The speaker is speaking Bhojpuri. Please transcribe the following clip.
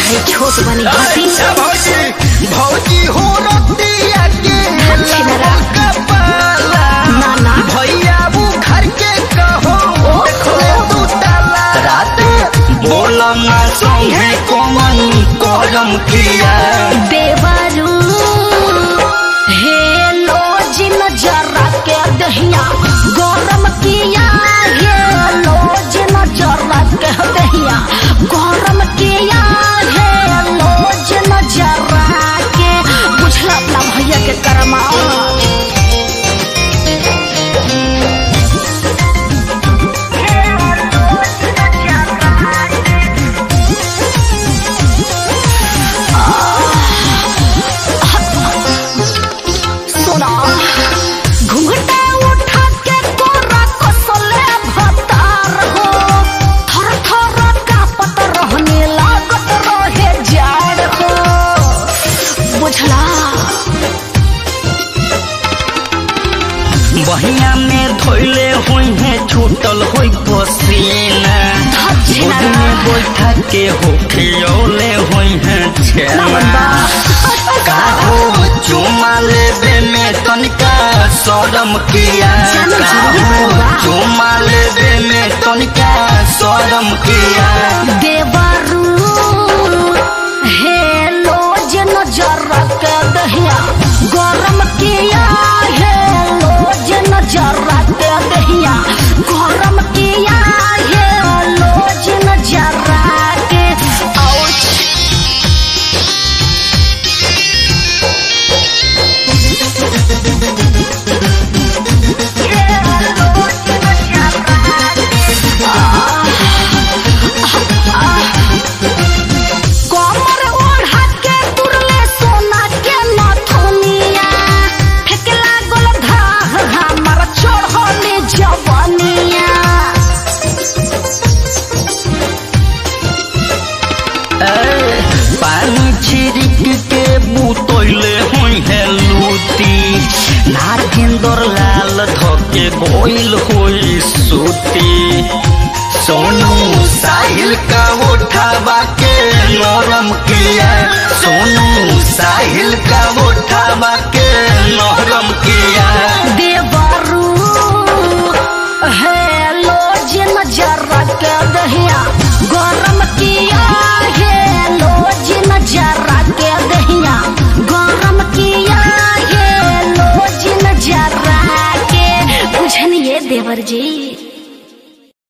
है छोट बनी हाथी भौजी भौजी हो रतिया के ना ना भैया वो घर के कहो खोले तू ताला रात बोला ना संगे कोमन करम किया देवरू हे लो जिन जरा के दहिया गरम किया हे लो जिन जरा के दहिया गरम किया हे लो जिन जरा के बुझला अपना भैया के करमा बहिया में धोइले हुई है छूटल हुई पसीना गोद में बैठा के हो खियौले हुई है छेना काहो चुमा लेबे में तनिका शरम किया चुमा लेबे में तनिका शरम किया देवरू हे लो जन जरा के दहिया गरम किया हे लो जन जरा के दहिया गरम किया हे लो जन जरा के पानी छिड़क के बुतैले हुई है लूटी नागेंद्र लाल धके गोइल हुई सूती सोनू साहिल का उठावा के नरम किया सोनू साहिल का उठावा के नरम किया देवरू हे लो जिन जरा के दहिया गरम किया हे लो जिन जरा के दहिया गरम किया हे लो जिन जरा के बुझनिए देवर जी।